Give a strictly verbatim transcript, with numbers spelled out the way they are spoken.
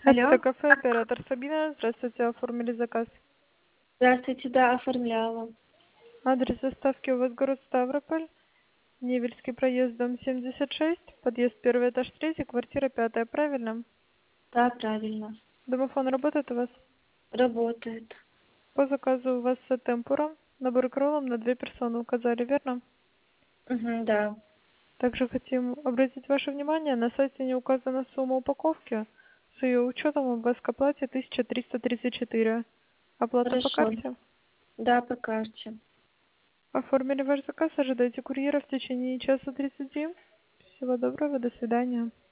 Это Алло. кафе «Оператор» Сабина. Здравствуйте, оформили заказ. Здравствуйте, да, оформляла. Адрес доставки у вас город Ставрополь, Невельский проезд, дом семьдесят шесть, подъезд первый этаж третий, квартира пятая, правильно? Да, правильно. Домофон работает у вас? Работает. По заказу у вас темпура, набор кроллом на две персоны указали, верно? Угу, да. Также хотим обратить ваше внимание, на сайте не указана сумма упаковки. С ее учетом у вас к оплате тысяча триста тридцать четыре. Оплата по Хорошо. карте? Да, по карте. Оформили ваш заказ, ожидайте курьера в течение часа тридцати. Всего доброго, до свидания.